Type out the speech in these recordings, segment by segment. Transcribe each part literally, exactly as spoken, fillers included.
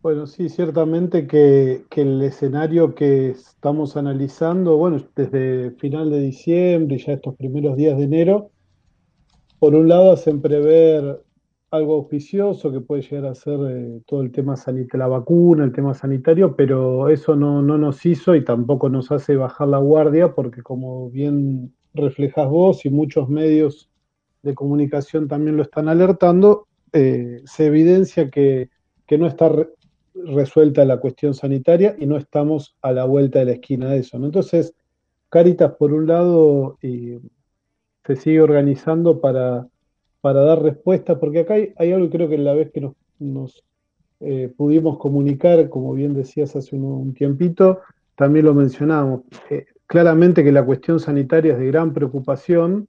Bueno, sí, ciertamente que, que el escenario que estamos analizando, bueno, desde final de diciembre y ya estos primeros días de enero, por un lado hacen prever algo auspicioso que puede llegar a ser eh, todo el tema sanitario, la vacuna, el tema sanitario, pero eso no, no nos hizo y tampoco nos hace bajar la guardia porque como bien reflejas vos y muchos medios de comunicación también lo están alertando, eh, se evidencia que, que no está re- resuelta la cuestión sanitaria y no estamos a la vuelta de la esquina de eso, ¿no? Entonces, Cáritas, por un lado, y se sigue organizando para, para dar respuesta, porque acá hay, hay algo que creo que la vez que nos, nos eh, pudimos comunicar, como bien decías hace un, un tiempito, también lo mencionábamos. Eh, claramente que la cuestión sanitaria es de gran preocupación,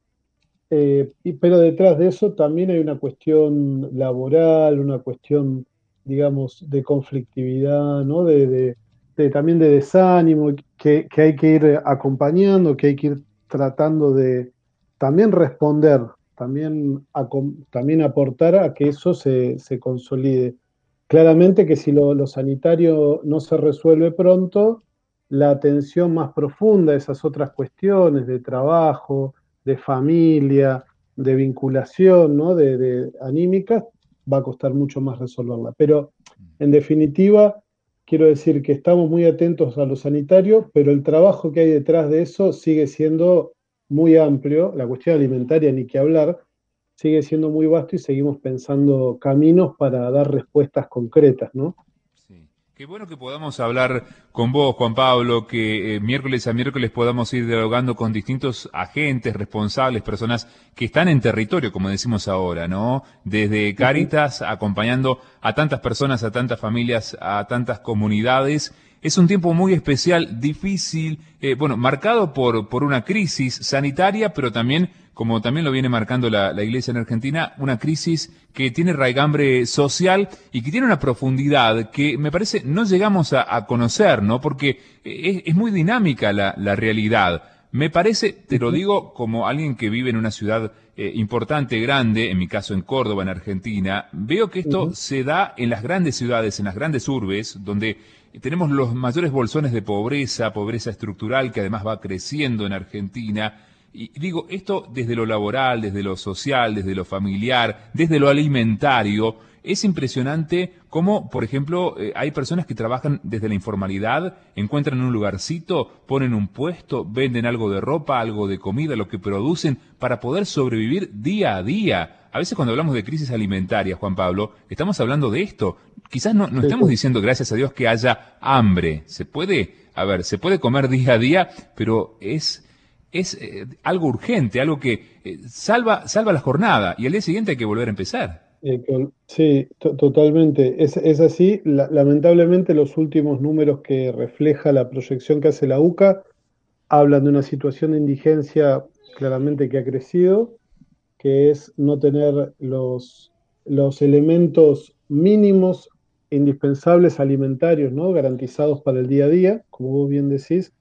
eh, y- pero detrás de eso también hay una cuestión laboral, una cuestión, digamos, de conflictividad, ¿no? De, de- de- también de desánimo, que, que hay que ir acompañando, que hay que ir tratando de también responder, también, acom- también aportar a que eso se, se consolide. Claramente que si lo, lo sanitario no se resuelve pronto, la atención más profunda a esas otras cuestiones de trabajo, de familia, de vinculación, ¿no? De, de anímicas, va a costar mucho más resolverla. Pero en definitiva, quiero decir que estamos muy atentos a lo sanitario, pero el trabajo que hay detrás de eso sigue siendo muy amplio, la cuestión alimentaria ni que hablar, sigue siendo muy vasto y seguimos pensando caminos para dar respuestas concretas, ¿no? Sí. Qué bueno que podamos hablar con vos, Juan Pablo, que eh, miércoles a miércoles podamos ir dialogando con distintos agentes, responsables, personas que están en territorio, como decimos ahora, ¿no? Desde Ujú. Cáritas, acompañando a tantas personas, a tantas familias, a tantas comunidades. Es un tiempo muy especial, difícil, eh, bueno, marcado por, por una crisis sanitaria, pero también, como también lo viene marcando la, la Iglesia en Argentina, una crisis que tiene raigambre social y que tiene una profundidad que me parece no llegamos a, a conocer, ¿no? Porque es, es muy dinámica la, la realidad. Me parece, te lo Ujú. digo como alguien que vive en una ciudad eh, importante, grande, en mi caso en Córdoba, en Argentina, veo que esto Ujú. se da en las grandes ciudades, en las grandes urbes, donde tenemos los mayores bolsones de pobreza, pobreza estructural que además va creciendo en Argentina. Y digo, esto desde lo laboral, desde lo social, desde lo familiar, desde lo alimentario, es impresionante cómo, por ejemplo, eh, hay personas que trabajan desde la informalidad, encuentran un lugarcito, ponen un puesto, venden algo de ropa, algo de comida, lo que producen para poder sobrevivir día a día. A veces cuando hablamos de crisis alimentaria, Juan Pablo, estamos hablando de esto. Quizás no, no Sí, estamos sí. diciendo, gracias a Dios, que haya hambre. Se puede, a ver, se puede comer día a día, pero es es eh, algo urgente, algo que eh, salva, salva la jornada y al día siguiente hay que volver a empezar. Eh, que- sí, to- totalmente. Es, es así. La- lamentablemente los últimos números que refleja la proyección que hace la U C A hablan de una situación de indigencia claramente que ha crecido, que es no tener los, los elementos mínimos indispensables alimentarios, ¿no? Garantizados para el día a día, como vos bien decís.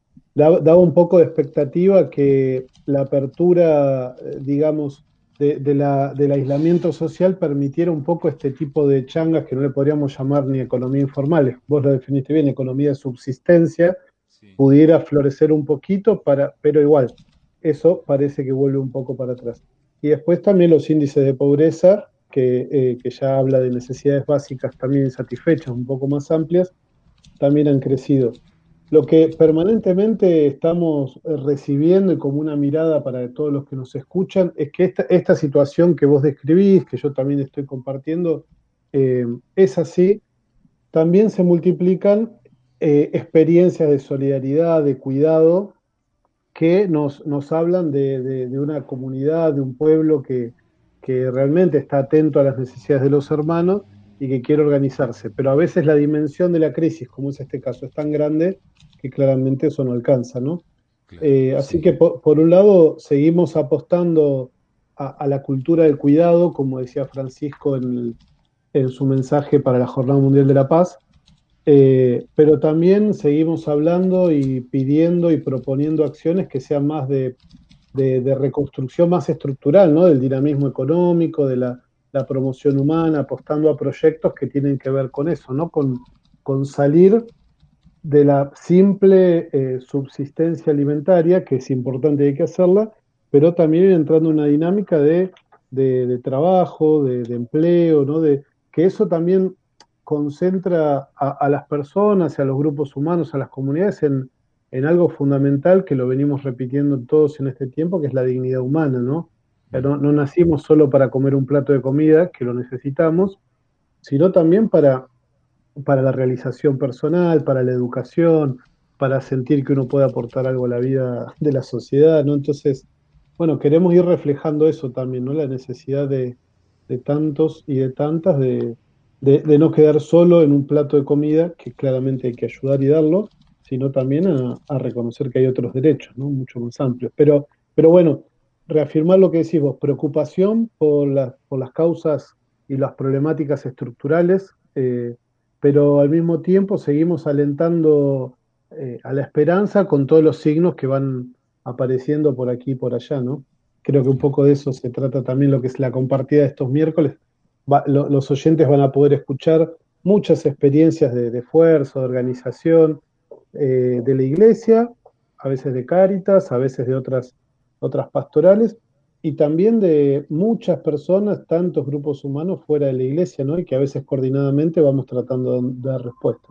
Da- Daba un poco de expectativa que la apertura, eh, digamos, de, de la, del aislamiento social permitiera un poco este tipo de changas que no le podríamos llamar ni economía informal, vos lo definiste bien, economía de subsistencia, Sí. pudiera florecer un poquito, para, pero igual, eso parece que vuelve un poco para atrás. Y después también los índices de pobreza, que, eh, que ya habla de necesidades básicas también insatisfechas, un poco más amplias, también han crecido. Lo que permanentemente estamos eh, recibiendo y como una mirada para todos los que nos escuchan es que esta, esta situación que vos describís, que yo también estoy compartiendo, eh, es así. También se multiplican eh, experiencias de solidaridad, de cuidado, que nos, nos hablan de, de- de una comunidad, de un pueblo que, que realmente está atento a las necesidades de los hermanos y que quiere organizarse. Pero a veces la dimensión de la crisis, como es este caso, es tan grande que claramente eso no alcanza, ¿no? Claro, Eh, así sí. que por, por un lado seguimos apostando a, a la cultura del cuidado, como decía Francisco en, el- en su mensaje para la Jornada Mundial de la Paz, eh, pero también seguimos hablando y pidiendo y proponiendo acciones que sean más de, de- de reconstrucción más estructural, ¿no? Del dinamismo económico, de la, la promoción humana, apostando a proyectos que tienen que ver con eso, ¿no? Con, con salir de la simple eh, subsistencia alimentaria, que es importante y hay que hacerla, pero también entrando en una dinámica de, de, de trabajo, de, de empleo, ¿no? De, que eso también concentra a, a las personas, a los grupos humanos, a las comunidades en, en algo fundamental que lo venimos repitiendo todos en este tiempo, que es la dignidad humana, ¿no? O sea, no, no nacimos solo para comer un plato de comida, que lo necesitamos, sino también para para la realización personal, para la educación, para sentir que uno puede aportar algo a la vida de la sociedad, ¿no? Entonces, bueno, queremos ir reflejando eso también, ¿no? La necesidad de, de tantos y de tantas de, de, de no quedar solo en un plato de comida, que claramente hay que ayudar y darlo, sino también a, a reconocer que hay otros derechos, ¿no? Mucho más amplios. Pero, pero bueno, reafirmar lo que decís vos, preocupación por, la, por las causas y las problemáticas estructurales, eh, pero al mismo tiempo seguimos alentando eh, a la esperanza con todos los signos que van apareciendo por aquí y por allá, ¿no? Creo que un poco de eso se trata también lo que es la compartida de estos miércoles. Va- lo- los oyentes van a poder escuchar muchas experiencias de, de esfuerzo, de organización, eh, de la iglesia, a veces de Cáritas, a veces de otras, otras pastorales, y también de muchas personas, tantos grupos humanos fuera de la iglesia, ¿no? Y que a veces coordinadamente vamos tratando de dar respuesta.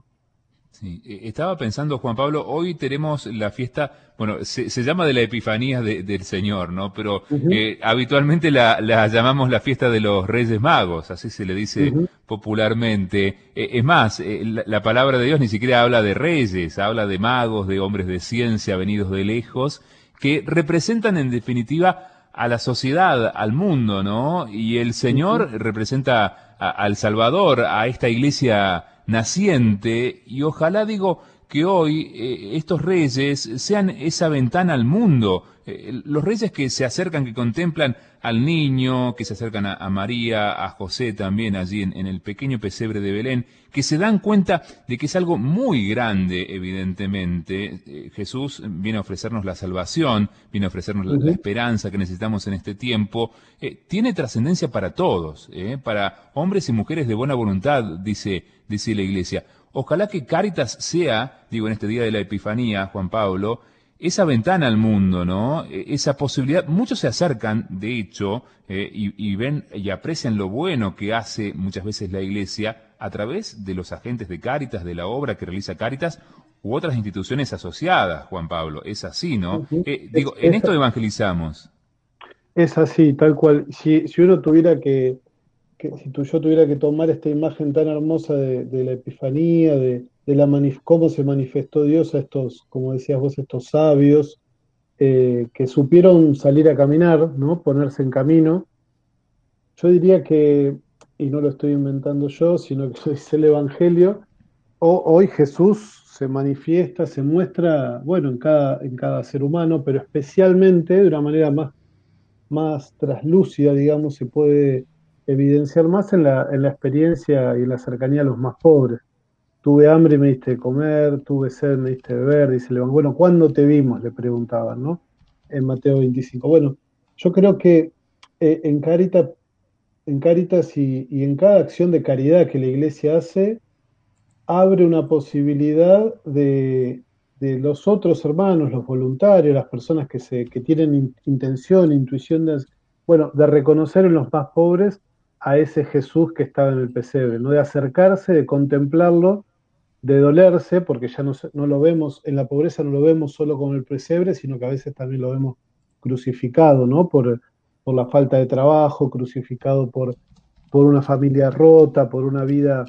Sí, eh, estaba pensando, Juan Pablo, hoy tenemos la fiesta, bueno, se, se llama de la Epifanía de- del Señor, ¿no? Pero Ujú, eh, habitualmente la, la llamamos la fiesta de los Reyes Magos, así se le dice ujú, popularmente. Eh, es más, eh, la, la palabra de Dios ni siquiera habla de reyes, habla de magos, de hombres de ciencia venidos de lejos, que representan en definitiva a la sociedad, al mundo, ¿no? Y el ujú. Señor representa a- al Salvador, a esta iglesia naciente, y ojalá digo que hoy eh, estos reyes sean esa ventana al mundo, eh, los reyes que se acercan, que contemplan al niño, que se acercan a, a María, a José también allí en, en el pequeño pesebre de Belén, que se dan cuenta de que es algo muy grande, evidentemente. Eh, Jesús viene a ofrecernos la salvación, viene a ofrecernos la, la Ujú. esperanza que necesitamos en este tiempo. Eh, tiene trascendencia para todos, eh, para hombres y mujeres de buena voluntad, dice, dice la Iglesia. Ojalá que Cáritas sea, digo, en este día de la Epifanía, Juan Pablo, esa ventana al mundo, ¿no? Eh, Esa posibilidad. Muchos se acercan, de hecho, eh, y, y ven y aprecian lo bueno que hace muchas veces la Iglesia a través de los agentes de Cáritas, de la obra que realiza Cáritas, u otras instituciones asociadas, Juan Pablo. Es así, ¿no? Ujú. Eh, Es, digo, en es, esto evangelizamos. es así, tal cual. Si, si uno tuviera que, que- si tú, yo tuviera que tomar esta imagen tan hermosa de, de la Epifanía, de, de la manif- cómo se manifestó Dios a estos, como decías vos, estos sabios, eh, que supieron salir a caminar, ¿no? Ponerse en camino, yo diría que, y no lo estoy inventando yo, sino que lo dice el Evangelio, ho- hoy Jesús se manifiesta, se muestra, bueno, en cada, en cada ser humano, pero especialmente de una manera más más traslúcida, digamos, se puede evidenciar más en la, en la experiencia y en la cercanía a los más pobres. Tuve hambre y me diste de comer, tuve sed, me diste de beber, dice León. Bueno, ¿cuándo te vimos? Le preguntaban, ¿no? En Mateo veinticinco. Bueno, yo creo que eh, en Caritas, en Cáritas y, y en cada acción de caridad que la iglesia hace, abre una posibilidad de, de los otros hermanos, los voluntarios, las personas que, se, que tienen in- intención, intuición de, bueno, de reconocer en los más pobres a ese Jesús que estaba en el pesebre, ¿no? De acercarse, de contemplarlo, de dolerse, porque ya no, se- no lo vemos, en la pobreza no lo vemos solo como el pesebre, sino que a veces también lo vemos crucificado, ¿no? Por, por la falta de trabajo, crucificado por, por una familia rota, por una vida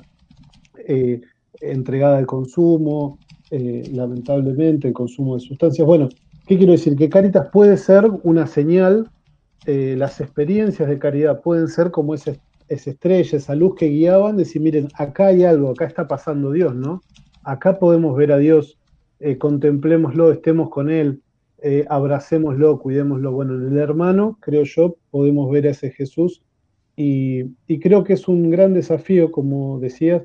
eh, entregada al consumo, eh, lamentablemente el consumo de sustancias. Bueno, ¿qué quiero decir? Que Caritas puede ser una señal, eh, las experiencias de caridad pueden ser como esa, esa estrella, esa luz que guiaban, decir, miren, acá hay algo, acá está pasando Dios, ¿no? Acá podemos ver a Dios, eh, contemplémoslo, estemos con Él, eh, abracémoslo, cuidémoslo. Bueno, en el hermano, creo yo, podemos ver a ese Jesús y, y creo que es un gran desafío, como decías,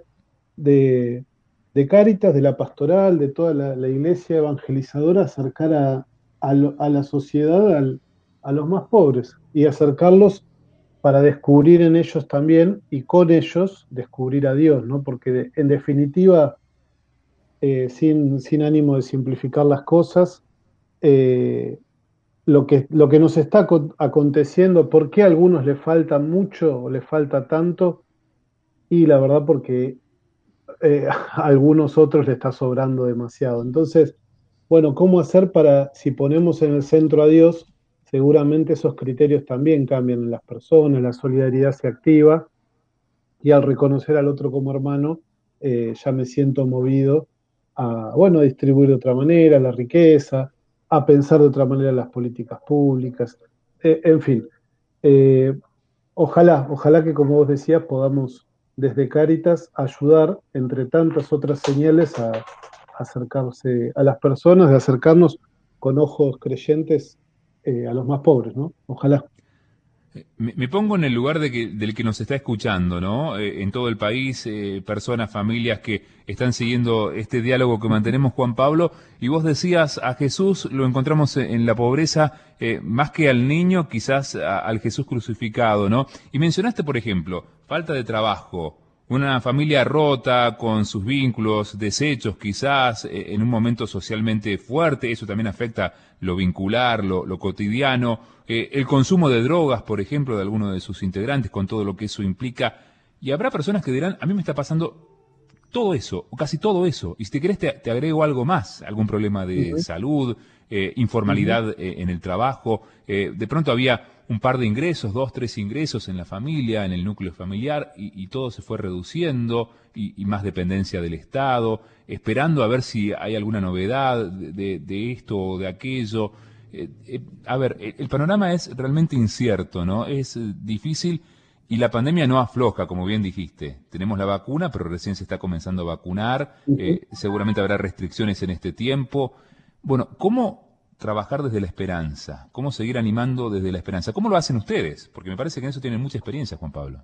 de, de Cáritas, de la pastoral, de toda la, la iglesia evangelizadora, acercar a, a, lo- a la sociedad, al- a los más pobres y acercarlos. para descubrir en ellos también y con ellos descubrir a Dios, ¿no? Porque de- en definitiva, eh, sin, sin ánimo de simplificar las cosas, eh, lo que, lo que nos está aco- aconteciendo, por qué a algunos le falta mucho o le falta tanto, y la verdad porque eh, a algunos otros le está sobrando demasiado. Entonces, bueno, ¿cómo hacer para, si ponemos en el centro a Dios, seguramente esos criterios también cambian en las personas, la solidaridad se activa y al reconocer al otro como hermano, eh, ya me siento movido a, bueno, a distribuir de otra manera la riqueza, a pensar de otra manera las políticas públicas, eh, en fin. eh, Ojalá, ojalá que como vos decías podamos desde Cáritas ayudar, entre tantas otras señales, a, a acercarse a las personas, de acercarnos con ojos creyentes eh, a los más pobres, ¿no? Ojalá. Me, me pongo en el lugar de que, del que nos está escuchando, ¿no? Eh, en todo el país, eh, personas, familias que están siguiendo este diálogo que mantenemos, Juan Pablo, y vos decías, a Jesús lo encontramos en, en la pobreza, eh, más que al niño, quizás a- al Jesús crucificado, ¿no? Y mencionaste, por ejemplo, falta de trabajo, una familia rota con sus vínculos, desechos quizás, eh, en un momento socialmente fuerte, eso también afecta lo vincular, lo, lo cotidiano, eh, el consumo de drogas, por ejemplo, de alguno de sus integrantes, con todo lo que eso implica. Y habrá personas que dirán, a mí me está pasando todo eso, o casi todo eso. Y si te querés, te, te agrego algo más, algún problema de Ujú, salud, eh, ujú, informalidad eh, en el trabajo. Eh, de pronto había un par de ingresos, dos, tres ingresos en la familia, en el núcleo familiar, y, y todo se fue reduciendo, y, y más dependencia del Estado, esperando a ver si hay alguna novedad de, de- de esto o de aquello. Eh, eh, a ver, el, el panorama es realmente incierto, ¿no? Es eh, difícil y la pandemia no afloja, como bien dijiste. Tenemos la vacuna, pero recién se está comenzando a vacunar. ujú. Eh, seguramente habrá restricciones en este tiempo. Bueno, ¿cómo trabajar desde la esperanza? ¿Cómo seguir animando desde la esperanza? ¿Cómo lo hacen ustedes? Porque me parece que en eso tienen mucha experiencia, Juan Pablo.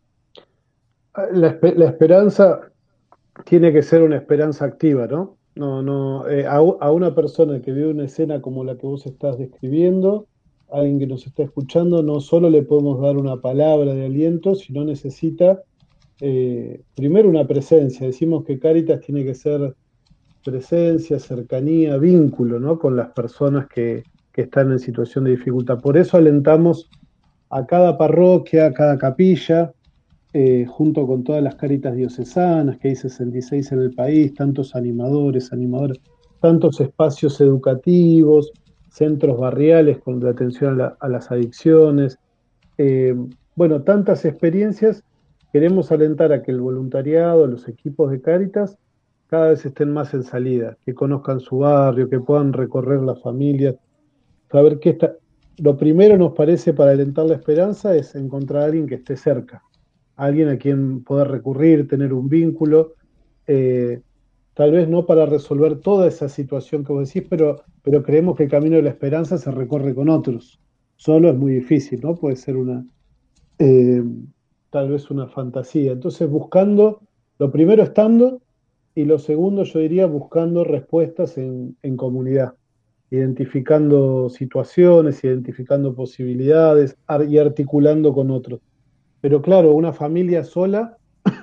La, espe- la esperanza tiene que ser una esperanza activa, ¿no? No, no, eh, a, u- a una persona que vive una escena como la que vos estás describiendo, alguien que nos está escuchando, no solo le podemos dar una palabra de aliento, sino necesita eh, primero una presencia. Decimos que Cáritas tiene que ser presencia, cercanía, vínculo, ¿no? Con las personas que, que están en situación de dificultad. Por eso alentamos a cada parroquia, a cada capilla, eh, junto con todas las Cáritas diocesanas, que hay sesenta y seis en el país, tantos animadores, animadoras, tantos espacios educativos, centros barriales con la atención a, la- a las adicciones. Eh, bueno, tantas experiencias. Queremos alentar a que el voluntariado, los equipos de Cáritas, cada vez estén más en salida, que conozcan su barrio, que puedan recorrer las familias, saber qué está. Lo primero nos parece para alentar la esperanza es encontrar a alguien que esté cerca, alguien a quien poder recurrir, tener un vínculo, eh, tal vez no para resolver toda esa situación que vos decís, pero, pero creemos que el camino de la esperanza se recorre con otros. Solo es muy difícil, ¿no? Puede ser una, eh, tal vez una fantasía. Entonces, buscando, lo primero estando, y lo segundo yo diría buscando respuestas en, en comunidad, identificando situaciones, identificando posibilidades ar- y articulando con otros. Pero claro, una familia sola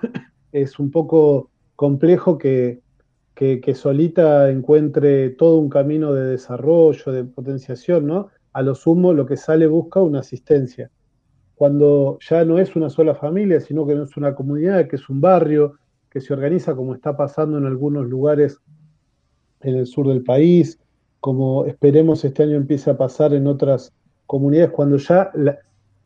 es un poco complejo que, que, que solita encuentre todo un camino de desarrollo, de potenciación, ¿no? A lo sumo, lo que sale busca una asistencia. Cuando ya no es una sola familia, sino que no es una comunidad, que es un barrio, que se organiza como está pasando en algunos lugares en el sur del país, como esperemos este año empiece a pasar en otras comunidades, cuando ya la,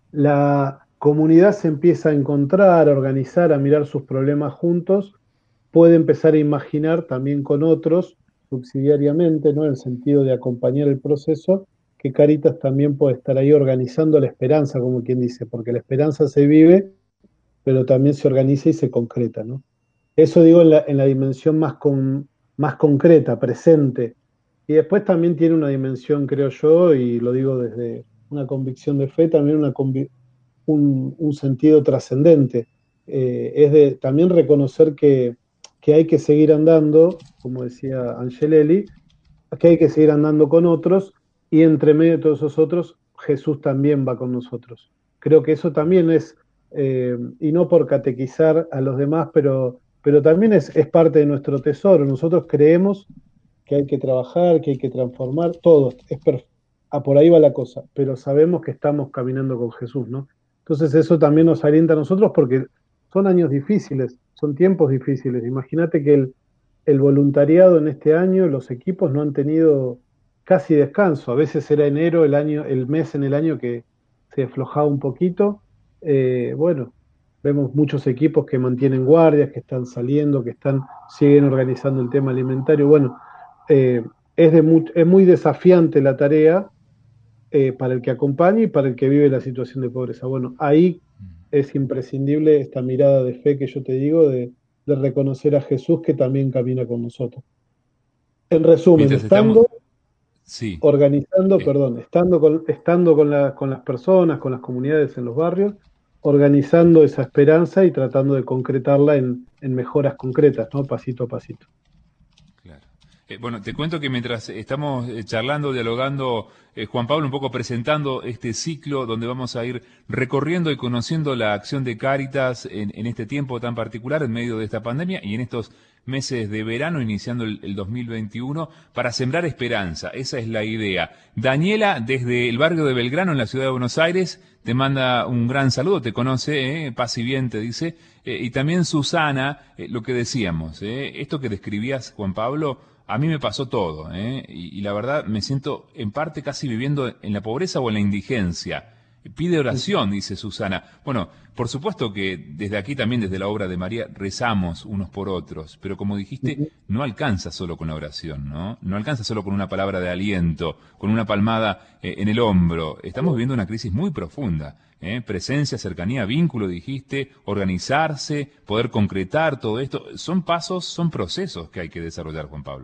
la comunidad se empieza a encontrar, a organizar, a mirar sus problemas juntos, puede empezar a imaginar también con otros, subsidiariamente, ¿no? En el sentido de acompañar el proceso, que Caritas también puede estar ahí organizando la esperanza, como quien dice, porque la esperanza se vive, pero también se organiza y se concreta, ¿no? Eso digo en la, en la dimensión más, con, más concreta, presente. Y después también tiene una dimensión, creo yo, y lo digo desde una convicción de fe, también una convi- un, un sentido trascendente. Eh, es de también reconocer que, que hay que seguir andando, como decía Angelelli, que hay que seguir andando con otros, y entre medio de todos esos otros, Jesús también va con nosotros. Creo que eso también es, eh, y no por catequizar a los demás, pero, pero también es, es parte de nuestro tesoro. Nosotros creemos que hay que trabajar, que hay que transformar, todo, es perf- ah, por ahí va la cosa, pero sabemos que estamos caminando con Jesús, ¿no? Entonces eso también nos alienta a nosotros porque son años difíciles, son tiempos difíciles. Imagínate que el, el voluntariado en este año, los equipos no han tenido casi descanso. A veces era enero, el año, el mes en el año que se aflojaba un poquito. Eh, bueno, vemos muchos equipos que mantienen guardias, que están saliendo, que están, siguen organizando el tema alimentario. Bueno, eh, es, de mu- es muy desafiante la tarea eh, para el que acompaña y para el que vive la situación de pobreza. Bueno, ahí es imprescindible esta mirada de fe que yo te digo, de, de reconocer a Jesús que también camina con nosotros. En resumen, Mientras estamos, estando, sí, organizando, eh, perdón, estando con, estando con, la- con las personas, con las comunidades en los barrios, organizando esa esperanza y tratando de concretarla en, en mejoras concretas, ¿no? Pasito a pasito. claro. Eh, bueno, te cuento que mientras estamos eh, charlando, dialogando, eh, Juan Pablo, un poco presentando este ciclo donde vamos a ir recorriendo y conociendo la acción de Cáritas en, en este tiempo tan particular, en medio de esta pandemia y en estos meses de verano, iniciando el, el dos mil veintiuno, para sembrar esperanza. Esa es la idea. Daniela, desde el barrio de Belgrano, en la ciudad de Buenos Aires, te manda un gran saludo, te conoce, eh, paz y bien, te dice. Eh, y también Susana, eh, lo que decíamos, eh, esto que describías, Juan Pablo, a mí me pasó todo, ¿eh? Y, y la verdad me siento en parte casi viviendo en la pobreza o en la indigencia. Pide oración, dice Susana. Bueno, por supuesto que desde aquí también, desde la obra de María, rezamos unos por otros, pero como dijiste, Ujú. no alcanza solo con la oración, ¿no? No alcanza solo con una palabra de aliento, con una palmada eh, en el hombro. Estamos viviendo una crisis muy profunda. ¿eh? Presencia, cercanía, vínculo, dijiste, organizarse, poder concretar todo esto. Son pasos, son procesos que hay que desarrollar, Juan Pablo.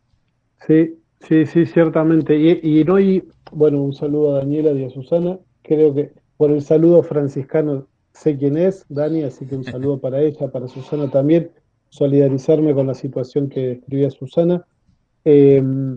Sí, sí, sí, ciertamente. Y, y no hay, bueno, un saludo a Daniela y a Susana. Creo que por el saludo franciscano sé quién es, Dani, así que un saludo para ella, para Susana también. Solidarizarme con la situación que describía Susana. Eh,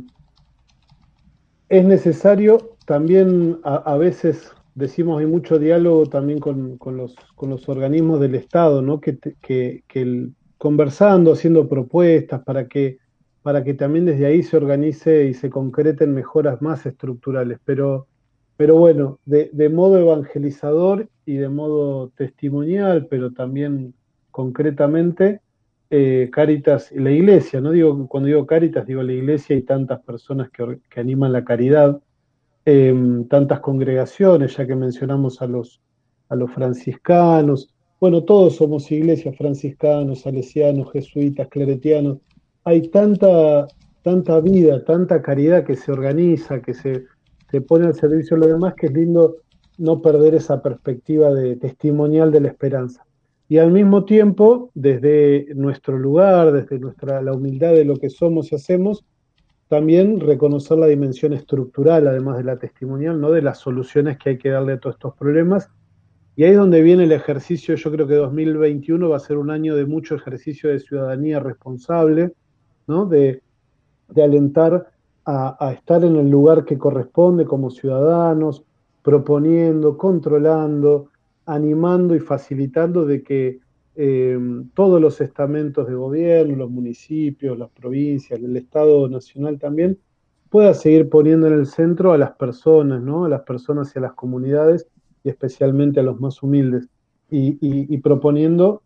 es necesario también, a, a veces decimos, hay mucho diálogo también con, con los, con los organismos del Estado, ¿no? Que, te- que, que el- conversando, haciendo propuestas para que, para que también desde ahí se organice y se concreten mejoras más estructurales. Pero, pero bueno, de, de modo evangelizador y de modo testimonial, pero también concretamente eh, Cáritas, la iglesia, no digo, cuando digo Cáritas, digo la iglesia y tantas personas que, or- que animan la caridad, eh, tantas congregaciones, ya que mencionamos a los, a los franciscanos, bueno, todos somos iglesias, franciscanos, salesianos, jesuitas, claretianos, hay tanta, tanta vida, tanta caridad que se organiza, que se, se pone al servicio de los demás, que es lindo no perder esa perspectiva de testimonial de la esperanza. Y al mismo tiempo, desde nuestro lugar, desde nuestra, la humildad de lo que somos y hacemos, también reconocer la dimensión estructural, además de la testimonial, ¿no? De las soluciones que hay que darle a todos estos problemas. Y ahí es donde viene el ejercicio, yo creo que dos mil veintiuno va a ser un año de mucho ejercicio de ciudadanía responsable, ¿no? De, de alentar a, a estar en el lugar que corresponde como ciudadanos, proponiendo, controlando, animando y facilitando de que eh, todos los estamentos de gobierno, los municipios, las provincias, el Estado nacional también, pueda seguir poniendo en el centro a las personas, ¿no? A las personas y a las comunidades, y especialmente a los más humildes, y, y, y proponiendo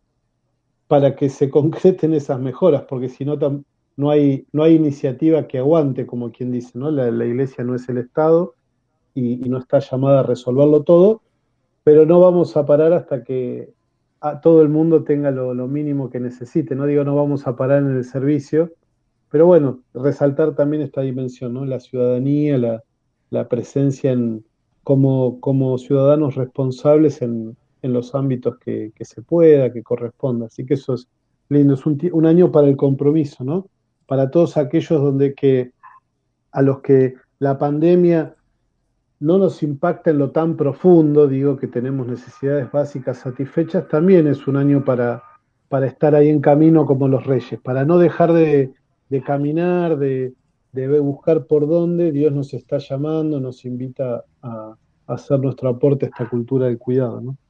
para que se concreten esas mejoras, porque si no, tam- no hay, no hay iniciativa que aguante, como quien dice, ¿no? La, la iglesia no es el Estado y, y no está llamada a resolverlo todo, pero no vamos a parar hasta que a todo el mundo tenga lo, lo mínimo que necesite. No digo no vamos a parar en el servicio, pero bueno, resaltar también esta dimensión, ¿no? La ciudadanía, la, la presencia en, como, como ciudadanos responsables en, en los ámbitos que, que se pueda, que corresponda. Así que eso es lindo, es un, ti- un año para el compromiso, ¿no? Para todos aquellos donde que, a los que la pandemia no nos impacta en lo tan profundo, digo que tenemos necesidades básicas satisfechas, también es un año para, para estar ahí en camino como los reyes, para no dejar de, de caminar, de, de buscar por dónde Dios nos está llamando, nos invita a, hacer nuestro aporte a esta cultura del cuidado, ¿no?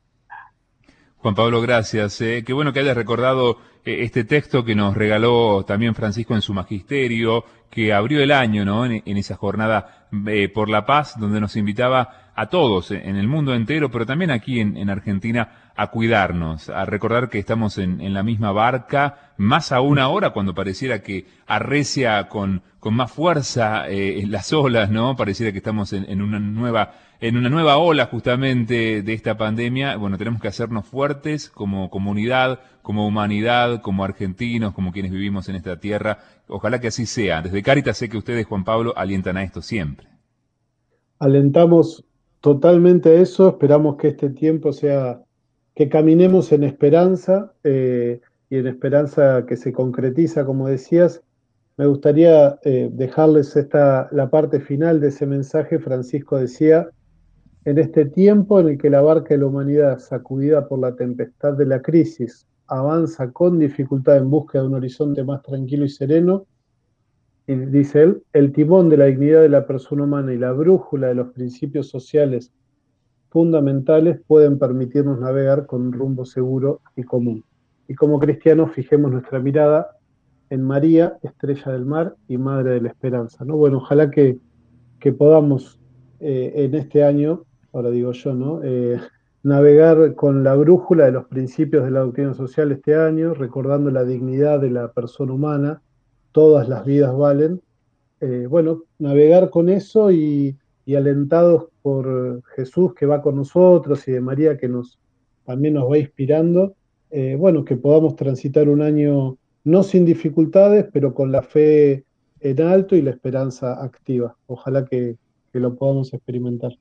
Juan Pablo, gracias. Eh, qué bueno que hayas recordado eh, este texto que nos regaló también Francisco en su magisterio, que abrió el año, ¿no? En, en esa jornada eh, por la paz, donde nos invitaba a todos eh, en el mundo entero, pero también aquí en, en Argentina, a cuidarnos, a recordar que estamos en, en la misma barca, más aún ahora cuando pareciera que arrecia con, con más fuerza eh, las olas, ¿no? Pareciera que estamos en, en una nueva en una nueva ola justamente de esta pandemia. Bueno, tenemos que hacernos fuertes como comunidad, como humanidad, como argentinos, como quienes vivimos en esta tierra. Ojalá que así sea. Desde Cáritas sé que ustedes, Juan Pablo, alientan a esto siempre. Alentamos totalmente a eso, esperamos que este tiempo sea, que caminemos en esperanza, eh, y en esperanza que se concretiza, como decías. Me gustaría eh, dejarles esta, la parte final de ese mensaje. Francisco decía: en este tiempo en el que la barca de la humanidad, sacudida por la tempestad de la crisis, avanza con dificultad en búsqueda de un horizonte más tranquilo y sereno, y dice él, el timón de la dignidad de la persona humana y la brújula de los principios sociales fundamentales pueden permitirnos navegar con un rumbo seguro y común. Y como cristianos fijemos nuestra mirada en María, estrella del mar y madre de la esperanza, ¿no? Bueno, ojalá que, que podamos eh, en este año, ahora digo yo, ¿no? Eh, navegar con la brújula de los principios de la doctrina social este año, recordando la dignidad de la persona humana, todas las vidas valen. Eh, bueno, navegar con eso y, y alentados por Jesús que va con nosotros y de María que nos también nos va inspirando, eh, bueno, que podamos transitar un año no sin dificultades, pero con la fe en alto y la esperanza activa. Ojalá que, que lo podamos experimentar.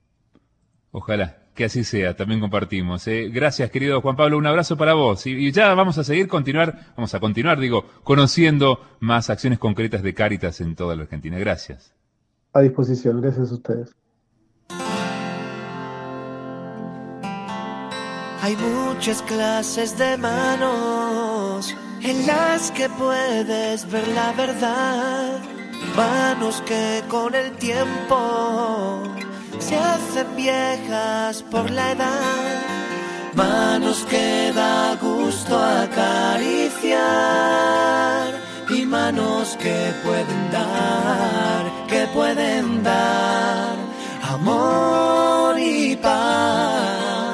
Ojalá que así sea, también compartimos. ¿eh? Gracias, querido Juan Pablo, un abrazo para vos. Y, y ya vamos a seguir, continuar, vamos a continuar, digo, conociendo más acciones concretas de Cáritas en toda la Argentina. Gracias. A disposición, gracias a ustedes. Hay muchas clases de manos en las que puedes ver la verdad. Manos que con el tiempo se hacen viejas por la edad. Manos que da gusto acariciar. Y manos que pueden dar, que pueden dar amor y paz.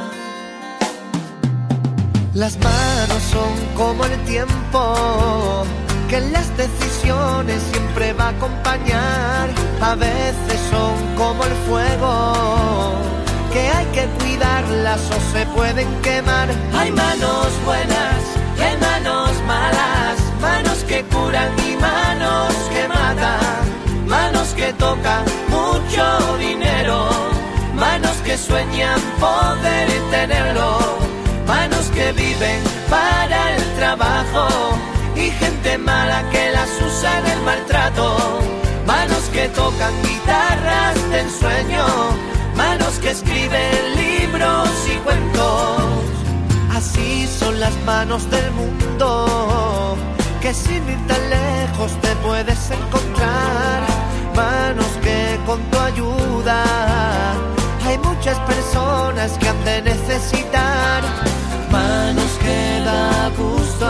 Las manos son como el tiempo que en las decisiones siempre va a acompañar. A veces son como el fuego que hay que cuidarlas o se pueden quemar. Hay manos buenas y hay manos malas, manos que curan y manos que matan, manos que tocan mucho dinero, manos que sueñan poder tenerlo, manos que viven para el trabajo y gente mala que las usa en el maltrato, manos que tocan guitarras de ensueño, manos que escriben libros y cuentos. Así son las manos del mundo, que sin ir tan lejos te puedes encontrar. Manos que con tu ayuda hay muchas personas que han de necesitar. Manos que da gusto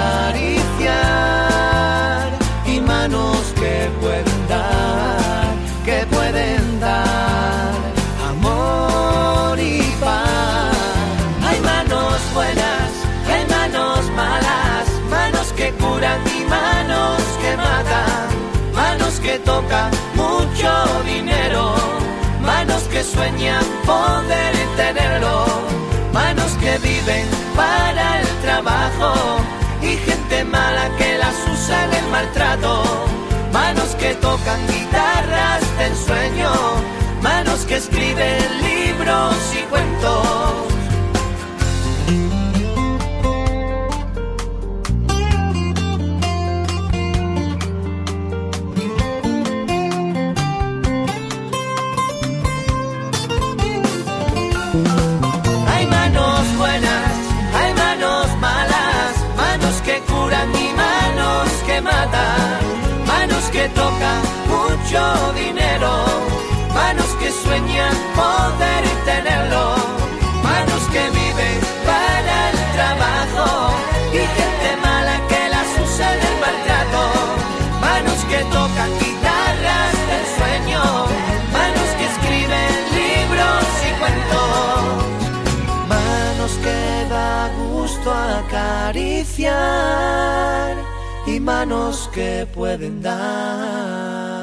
acariciar y manos que pueden dar, que pueden dar amor y paz. Hay manos buenas, hay manos malas, manos que curan y manos que matan, manos que tocan mucho dinero, manos que sueñan poder tenerlo, manos que viven para el trabajo y gente mala que las usa en el maltrato, manos que tocan guitarras de ensueño, manos que escriben libros y cuentos. Manos que tocan mucho dinero, manos que que sueñan poder tenerlo, manos que viven para el trabajo y gente mala que las usa en el maltrato, manos que tocan guitarras del sueño, manos que escriben libros y cuentos, manos que da gusto acariciar y manos que pueden dar.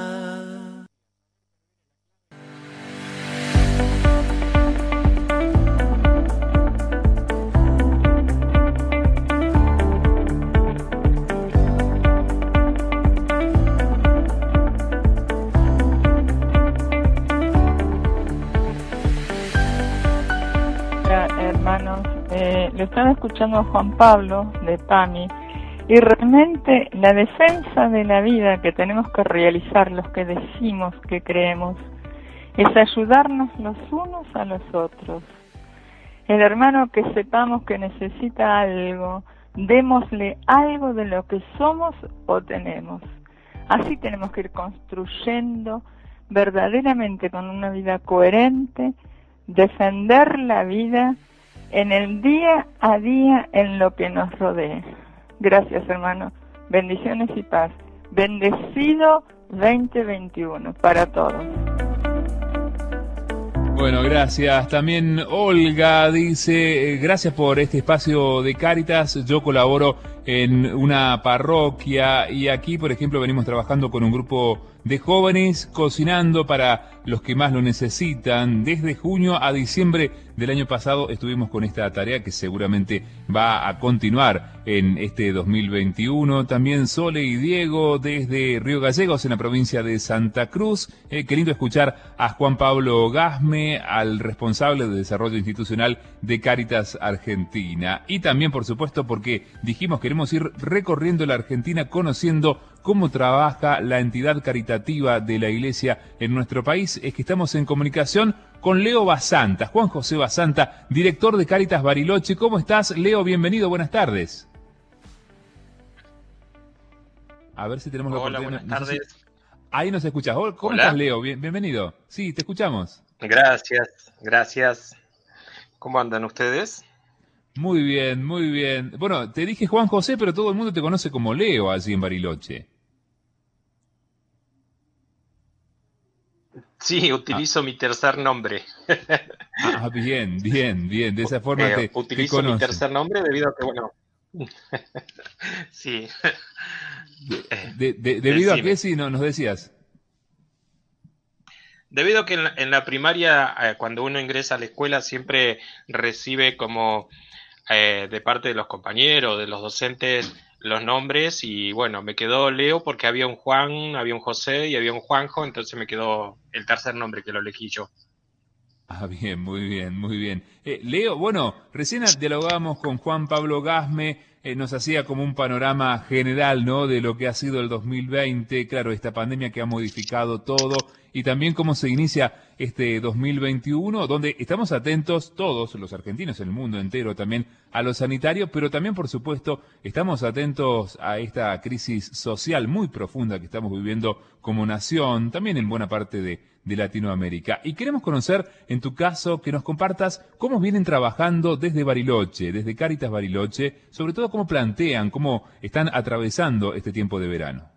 Hermanos, eh, le estaba escuchando a Juan Pablo de PAMI y realmente la defensa de la vida que tenemos que realizar los que decimos que creemos es ayudarnos los unos a los otros. El hermano que sepamos que necesita algo, démosle algo de lo que somos o tenemos. Así tenemos que ir construyendo verdaderamente con una vida coherente, defender la vida en el día a día en lo que nos rodea. Gracias, hermano. Bendiciones y paz. Bendecido veinte veintiuno para todos. Bueno, gracias. También Olga dice, eh, gracias por este espacio de Cáritas. Yo colaboro en una parroquia y aquí, por ejemplo, venimos trabajando con un grupo de jóvenes cocinando para los que más lo necesitan. Desde junio a diciembre del año pasado estuvimos con esta tarea que seguramente va a continuar en este dos mil veintiuno. También Sole y Diego desde Río Gallegos en la provincia de Santa Cruz. Eh, qué lindo escuchar a Juan Pablo Gasme, al responsable de desarrollo institucional de Cáritas Argentina. Y también, por supuesto, porque dijimos queremos ir recorriendo la Argentina conociendo cómo trabaja la entidad caritativa de la Iglesia en nuestro país, es que estamos en comunicación con Leo Basanta, Juan José Basanta, director de Cáritas Bariloche. ¿Cómo estás, Leo? Bienvenido, buenas tardes. A ver si tenemos la Hola, oportunidad. buenas tardes. No sé si... Ahí nos escuchas. ¿Cómo Hola. estás, Leo? Bien, bienvenido. Sí, te escuchamos. Gracias, gracias. ¿Cómo andan ustedes? Muy bien, muy bien. Bueno, te dije Juan José, pero todo el mundo te conoce como Leo allí en Bariloche. Sí, utilizo ah. mi tercer nombre. Ah, bien, bien, bien. De esa forma te, eh, utilizo te mi tercer nombre debido a que, bueno... sí. De, de, ¿Debido Decime. a qué, si no, nos decías? Debido a que en la, en la primaria, eh, cuando uno ingresa a la escuela, siempre recibe como eh, de parte de los compañeros, de los docentes, los nombres, y bueno, me quedó Leo porque había un Juan, había un José y había un Juanjo, entonces me quedó el tercer nombre que lo elegí yo. Ah, bien, muy bien, muy bien. Eh, Leo, bueno, recién dialogábamos con Juan Pablo Gasme, eh, nos hacía como un panorama general, ¿no?, de lo que ha sido el dos mil veinte, claro, esta pandemia que ha modificado todo, y también cómo se inicia este dos mil veintiuno, donde estamos atentos todos, los argentinos, el mundo entero también, a lo sanitario, pero también, por supuesto, estamos atentos a esta crisis social muy profunda que estamos viviendo como nación, también en buena parte de, de Latinoamérica. Y queremos conocer, en tu caso, que nos compartas cómo vienen trabajando desde Bariloche, desde Cáritas Bariloche, sobre todo cómo plantean, cómo están atravesando este tiempo de verano.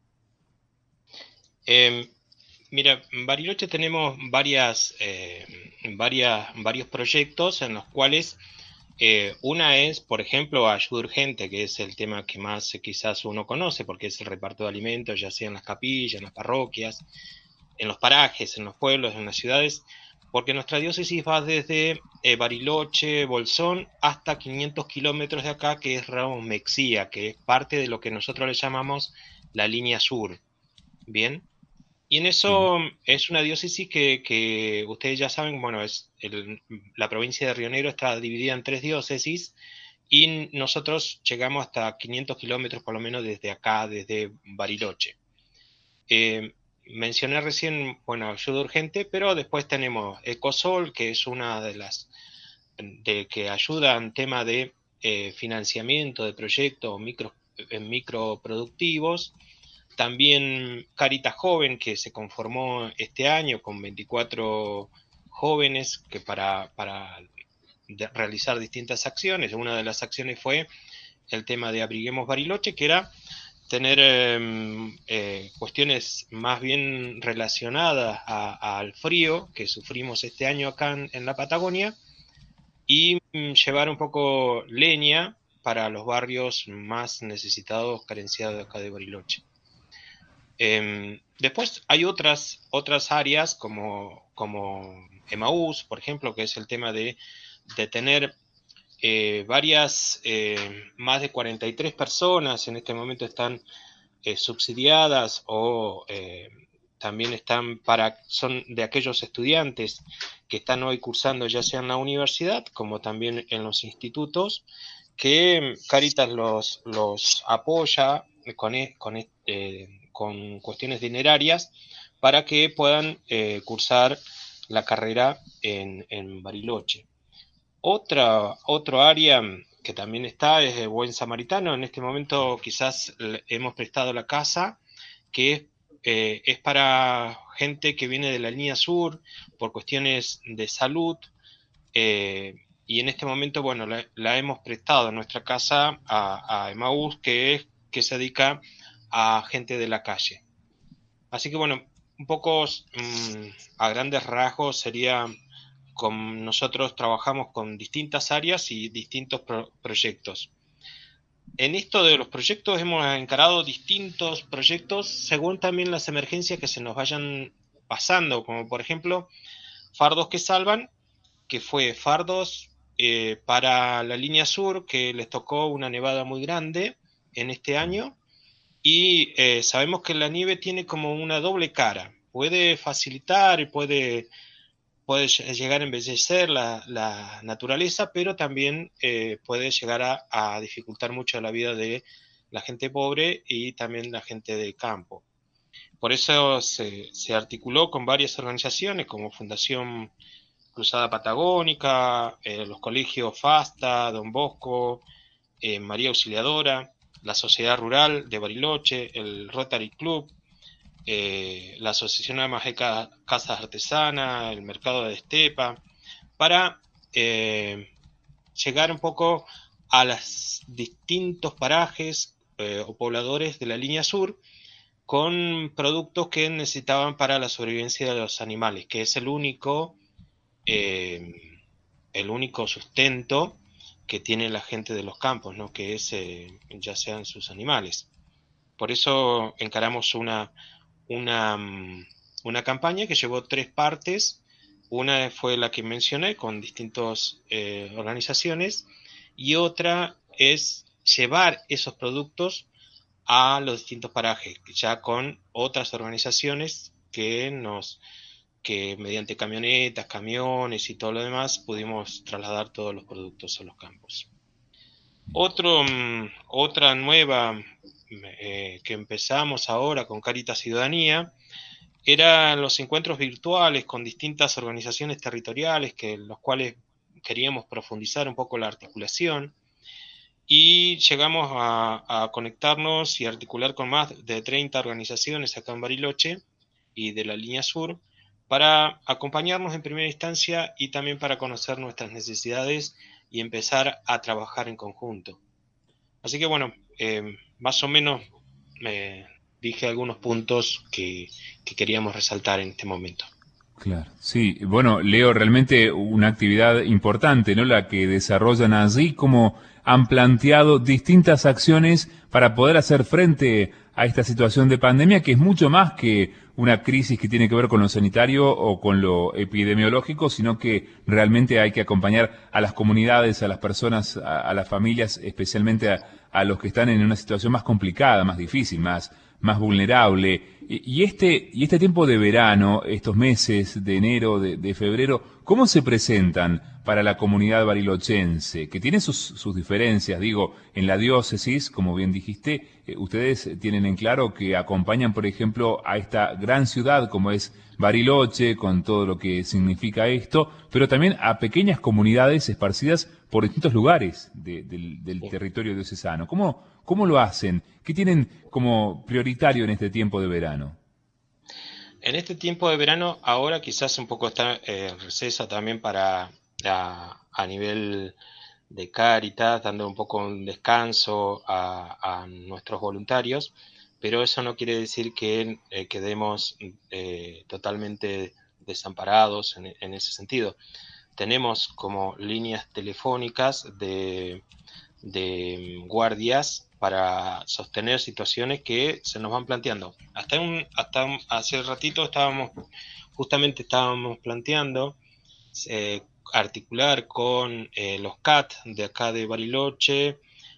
Eh... Mira, en Bariloche tenemos varias, eh, varias, varios proyectos en los cuales eh, una es, por ejemplo, ayuda urgente, que es el tema que más eh, quizás uno conoce, porque es el reparto de alimentos, ya sea en las capillas, en las parroquias, en los parajes, en los pueblos, en las ciudades, porque nuestra diócesis va desde eh, Bariloche, Bolsón, hasta quinientos kilómetros de acá, que es Ramos Mexía, que es parte de lo que nosotros le llamamos la línea sur. Bien. Y en eso es una diócesis que, que ustedes ya saben, bueno, es el, la provincia de Río Negro está dividida en tres diócesis y nosotros llegamos hasta quinientos kilómetros por lo menos desde acá, desde Bariloche. Eh, mencioné recién, bueno, ayuda urgente, pero después tenemos Ecosol, que es una de las de que ayuda en tema de eh, financiamiento de proyectos micro, eh, microproductivos. También Cáritas Joven, que se conformó este año con veinticuatro jóvenes que para, para realizar distintas acciones. Una de las acciones fue el tema de Abriguemos Bariloche, que era tener eh, eh, cuestiones más bien relacionadas a, a, al frío que sufrimos este año acá en, en la Patagonia, y mm, llevar un poco leña para los barrios más necesitados, carenciados acá de Bariloche. Eh, después hay otras, otras áreas como, como Emaús, por ejemplo, que es el tema de, de tener eh, varias, eh, más de cuarenta y tres personas en este momento están eh, subsidiadas o eh, también están para, son de aquellos estudiantes que están hoy cursando ya sea en la universidad como también en los institutos, que Cáritas los, los apoya con, con, eh, con cuestiones dinerarias para que puedan eh, cursar la carrera en, en Bariloche. Otra, otro área que también está es el Buen Samaritano. En este momento quizás hemos prestado la casa, que es, eh, es para gente que viene de la línea sur por cuestiones de salud, eh, y en este momento, bueno, la, la hemos prestado nuestra casa a, a Emaús, que es que se dedica a gente de la calle. Así que bueno, un poco mmm, a grandes rasgos sería, con nosotros trabajamos con distintas áreas y distintos pro proyectos. En esto de los proyectos hemos encarado distintos proyectos según también las emergencias que se nos vayan pasando, como por ejemplo Fardos que Salvan, que fue Fardos eh, para la línea sur, que les tocó una nevada muy grande en este año, y eh, sabemos que la nieve tiene como una doble cara, puede facilitar y puede, puede llegar a embellecer la, la naturaleza, pero también eh, puede llegar a, a dificultar mucho la vida de la gente pobre y también la gente de campo. Por eso se, se articuló con varias organizaciones como Fundación Cruzada Patagónica, eh, los colegios FASTA, Don Bosco, eh, María Auxiliadora, la Sociedad Rural de Bariloche, el Rotary Club, eh, la Asociación de Amas de Casas Artesanas, el Mercado de Estepa, para eh, llegar un poco a los distintos parajes eh, o pobladores de la línea sur con productos que necesitaban para la sobrevivencia de los animales, que es el único, eh, el único sustento que tiene la gente de los campos, ¿no? Que es eh, ya sean sus animales. Por eso encaramos una, una, una campaña que llevó tres partes. Una fue la que mencioné con distintas eh, organizaciones, y otra es llevar esos productos a los distintos parajes, ya con otras organizaciones que nos que mediante camionetas, camiones y todo lo demás pudimos trasladar todos los productos a los campos. Otro, otra nueva eh, que empezamos ahora con Cáritas Ciudadanía eran los encuentros virtuales con distintas organizaciones territoriales, que los cuales queríamos profundizar un poco la articulación, y llegamos a, a conectarnos y articular con más de treinta organizaciones acá en Bariloche y de la línea sur, para acompañarnos en primera instancia y también para conocer nuestras necesidades y empezar a trabajar en conjunto. Así que bueno, eh, más o menos eh, dije algunos puntos que, que queríamos resaltar en este momento. Claro, sí. Bueno, Leo, realmente una actividad importante, ¿no? La que desarrollan allí, como han planteado distintas acciones para poder hacer frente a esta situación de pandemia, que es mucho más que una crisis que tiene que ver con lo sanitario o con lo epidemiológico, sino que realmente hay que acompañar a las comunidades, a las personas, a, a las familias, especialmente a, a los que están en una situación más complicada, más difícil, más, más vulnerable. Y, y este, y este tiempo de verano, estos meses de enero, de, de febrero, ¿cómo se presentan para la comunidad barilochense? Que tiene sus, sus diferencias, digo, en la diócesis, como bien dijiste, eh, ustedes tienen en claro que acompañan, por ejemplo, a esta gran ciudad como es Bariloche, con todo lo que significa esto, pero también a pequeñas comunidades esparcidas por distintos lugares de, del, del territorio diocesano. ¿Cómo, ¿Cómo lo hacen? ¿Qué tienen como prioritario en este tiempo de verano? En este tiempo de verano, ahora quizás un poco está eh, receso también para a, a nivel de Cáritas, dando un poco un descanso a, a nuestros voluntarios, pero eso no quiere decir que eh, quedemos eh, totalmente desamparados en, en ese sentido. Tenemos como líneas telefónicas de, de guardias para sostener situaciones que se nos van planteando. Hasta, un, hasta un, hace ratito estábamos, justamente estábamos planteando eh, articular con eh, los C A T de acá de Bariloche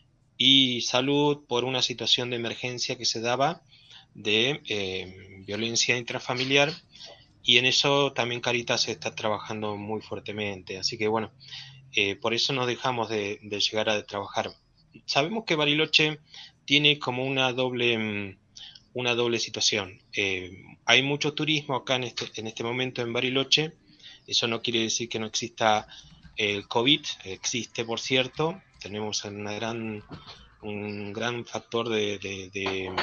y Salud por una situación de emergencia que se daba de eh, violencia intrafamiliar, y en eso también Cáritas está trabajando muy fuertemente. Así que bueno, eh, por eso no dejamos de, de llegar a trabajar. Sabemos que Bariloche tiene como una doble, una doble situación. Eh, hay mucho turismo acá en este, en este momento en Bariloche. Eso no quiere decir que no exista el COVID. Existe, por cierto. Tenemos una gran, un gran factor de, de, de,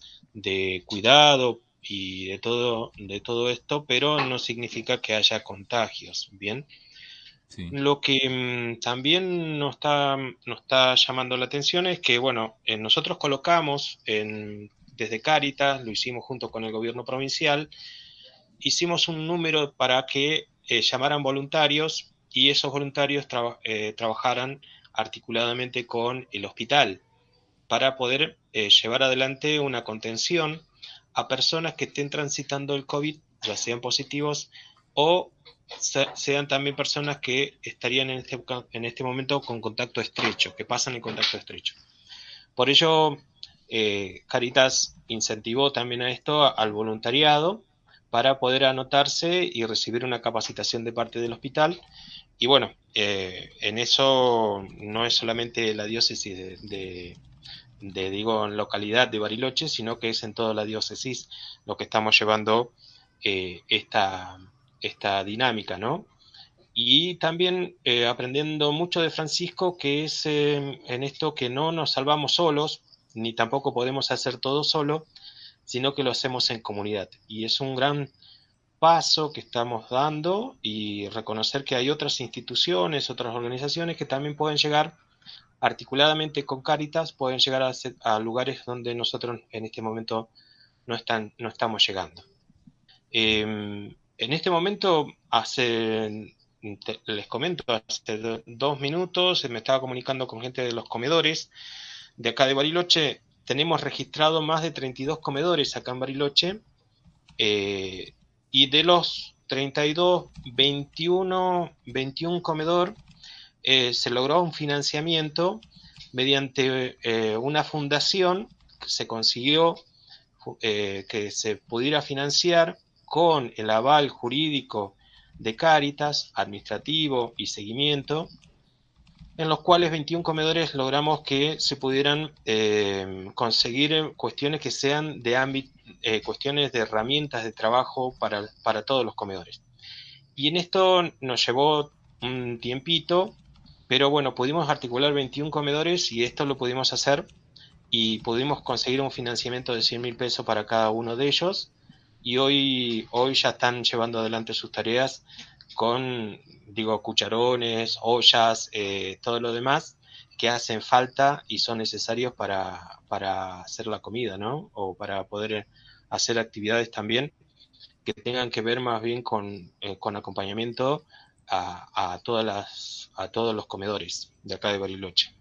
de cuidado y de todo, de todo esto, pero no significa que haya contagios, ¿bien? Sí. Lo que mmm, también nos está, nos está llamando la atención es que, bueno, eh, nosotros colocamos en, desde Cáritas, lo hicimos junto con el gobierno provincial, hicimos un número para que eh, llamaran voluntarios y esos voluntarios tra eh, trabajaran articuladamente con el hospital para poder eh, llevar adelante una contención a personas que estén transitando el COVID, ya sean positivos o sean también personas que estarían en este, en este momento con contacto estrecho, que pasan en contacto estrecho. Por ello, eh, Cáritas incentivó también a esto, al voluntariado, para poder anotarse y recibir una capacitación de parte del hospital. Y bueno, eh, en eso no es solamente la diócesis de, de, de, digo, en localidad de Bariloche, sino que es en toda la diócesis lo que estamos llevando eh, esta... esta dinámica, ¿no? Y también eh, aprendiendo mucho de Francisco, que es eh, en esto que no nos salvamos solos, ni tampoco podemos hacer todo solo, sino que lo hacemos en comunidad. Y es un gran paso que estamos dando, y reconocer que hay otras instituciones, otras organizaciones que también pueden llegar articuladamente con Cáritas, pueden llegar a, a lugares donde nosotros en este momento no, están, no estamos llegando. Eh, En este momento, hace, te, les comento, hace do, dos minutos me estaba comunicando con gente de los comedores de acá de Bariloche. Tenemos registrado más de treinta y dos comedores acá en Bariloche, eh, y de los treinta y dos, veintiuno, veintiún comedor eh, se logró un financiamiento mediante eh, una fundación que se consiguió eh, que se pudiera financiar con el aval jurídico de Cáritas, administrativo y seguimiento, en los cuales veintiún comedores logramos que se pudieran eh, conseguir cuestiones que sean de ámbito, eh, cuestiones de herramientas de trabajo para, para todos los comedores. Y en esto nos llevó un tiempito, pero bueno, pudimos articular veintiún comedores y esto lo pudimos hacer y pudimos conseguir un financiamiento de cien mil pesos para cada uno de ellos. Y hoy, hoy ya están llevando adelante sus tareas con, digo, cucharones, ollas, eh, todo lo demás que hacen falta y son necesarios para, para hacer la comida, ¿no? O para poder hacer actividades también que tengan que ver más bien con, eh, con acompañamiento a, a, todas las, a todos los comedores de acá de Bariloche.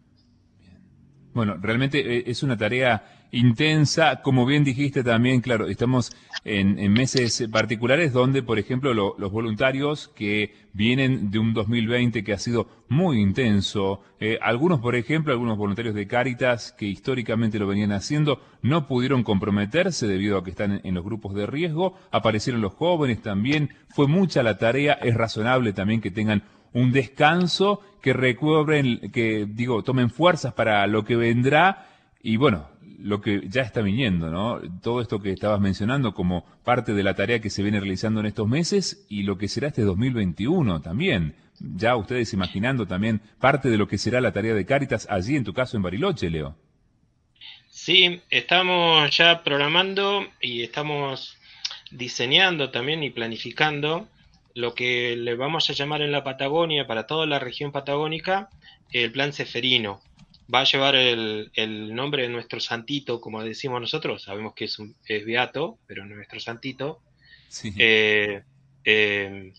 Bueno, realmente es una tarea intensa, como bien dijiste también, claro, estamos en, en meses particulares donde, por ejemplo, lo, los voluntarios que vienen de un dos mil veinte que ha sido muy intenso, eh, algunos, por ejemplo, algunos voluntarios de Cáritas que históricamente lo venían haciendo, no pudieron comprometerse debido a que están en, en los grupos de riesgo, aparecieron los jóvenes también, fue mucha la tarea, es razonable también que tengan un descanso, que recuerden, que digo, tomen fuerzas para lo que vendrá y bueno, lo que ya está viniendo, ¿no? Todo esto que estabas mencionando como parte de la tarea que se viene realizando en estos meses y lo que será este dos mil veintiuno también. Ya ustedes imaginando también parte de lo que será la tarea de Cáritas allí, en tu caso en Bariloche, Leo. Sí, estamos ya programando y estamos diseñando también y planificando lo que le vamos a llamar en la Patagonia, para toda la región patagónica, el Plan Ceferino. Va a llevar el, el nombre de nuestro santito, como decimos nosotros, sabemos que es, un, es beato, pero nuestro santito, Sí. eh, eh,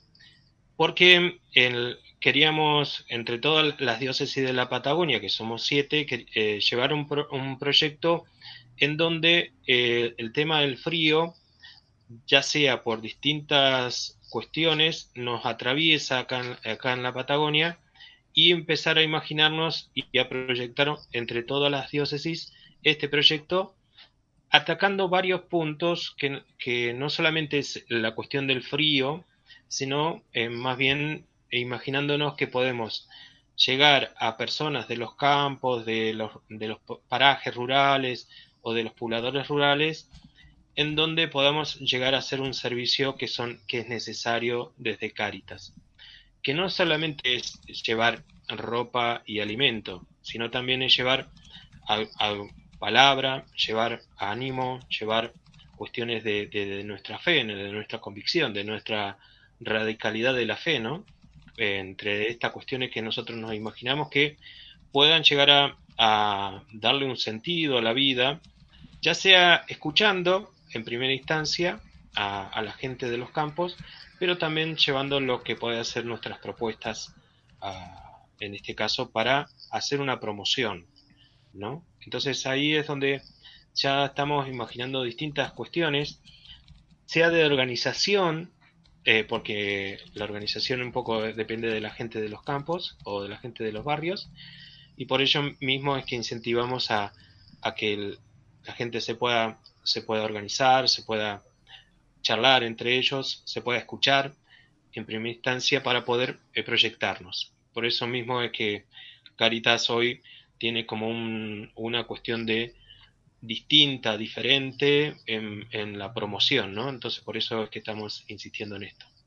porque el, queríamos, entre todas las diócesis de la Patagonia, que somos siete, que, eh, llevar un, pro, un proyecto en donde eh, el tema del frío, ya sea por distintas cuestiones, nos atraviesa acá en, acá en la Patagonia, y empezar a imaginarnos y a proyectar entre todas las diócesis este proyecto, atacando varios puntos que, que no solamente es la cuestión del frío, sino eh, más bien imaginándonos que podemos llegar a personas de los campos, de los, de los parajes rurales o de los pobladores rurales, en donde podamos llegar a hacer un servicio que, son, que es necesario desde Cáritas, que no solamente es llevar ropa y alimento, sino también es llevar a, a palabra, llevar ánimo, llevar cuestiones de, de, de nuestra fe, de nuestra convicción, de nuestra radicalidad de la fe, ¿no? Eh, entre estas cuestiones que nosotros nos imaginamos que puedan llegar a, a darle un sentido a la vida, ya sea escuchando en primera instancia a, a la gente de los campos, pero también llevando lo que puede ser nuestras propuestas, a, en este caso, para hacer una promoción, ¿no? Entonces ahí es donde ya estamos imaginando distintas cuestiones, sea de organización, eh, porque la organización un poco depende de la gente de los campos o de la gente de los barrios, y por ello mismo es que incentivamos a, a que el, la gente se pueda, se pueda organizar, se pueda charlar entre ellos, se pueda escuchar en primera instancia para poder eh, proyectarnos. Por eso mismo es que Cáritas hoy tiene como un, una cuestión de distinta, diferente en, en la promoción, ¿no? Entonces por eso es que estamos insistiendo en esto.